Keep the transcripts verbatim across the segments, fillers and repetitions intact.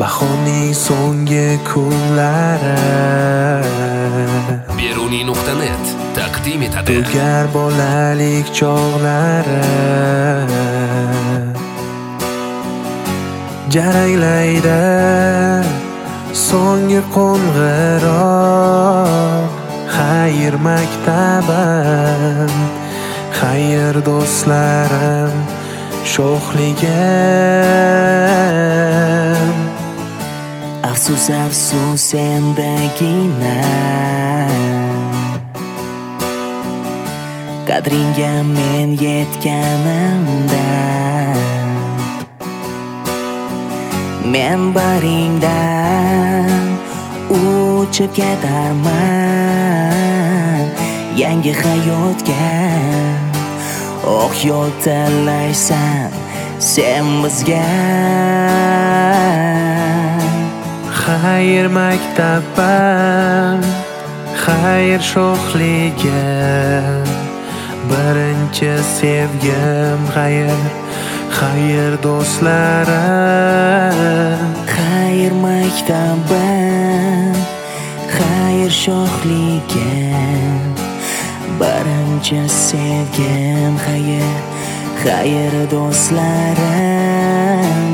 bahorning so'nggi kunlari Beruniy nuqta net taqdim etadi. To'gar bolalik chog'lari jaranglaydi so'nggi qo'ng'iroq. Xayr maktabim, xayr do'stlarim, sho'xligim. Afsus afsus sendagina qadringga men yetganimda men baringdan uchib ketarman yangi hayotga. Oq yo'l tanlaysan sen bizga. Xayr maktabim, xayr sho'xligim, birinchi sevgim. Xayr, xayr do'stlarim. Xayr maktabim, xayr sho'xligim, birinchi sevgim. Xayr, xayr do'stlarim.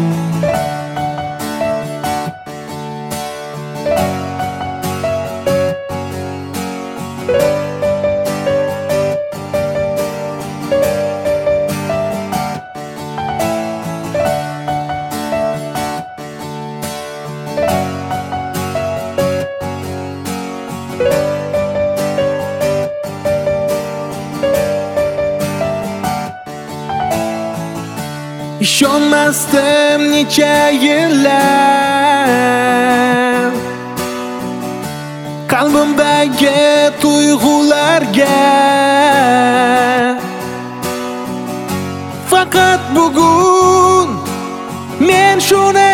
Ishonmasdim necha yillab qalbimdagi tuyg'ularga. Faqat bugun men shuni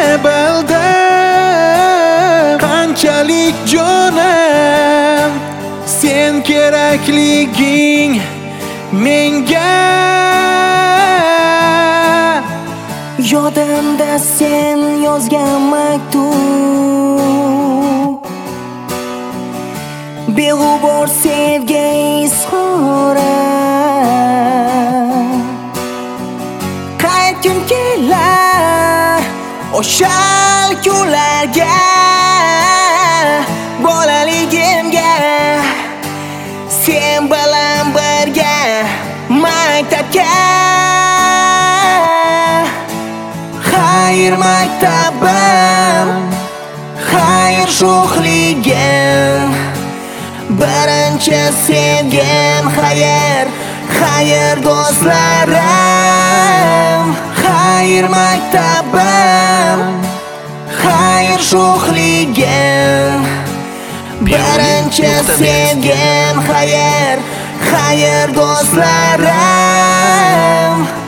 bildim, qanchalik jonim sen kerakliging menga. Yodimda sen yozgan maktub, beg'ubor sevgi izhori. Qaytgim kelar o'sha kunlarga, bolaligimga, sen bilan birga maktabga. Xayr maktabim, xayr sho'xligim, birinchi sevgim. Xayr, xayr do'stlarim. Xayr maktabim, xayr sho'xligim, birinchi sevgim. Xayr, xayr do'stlarim.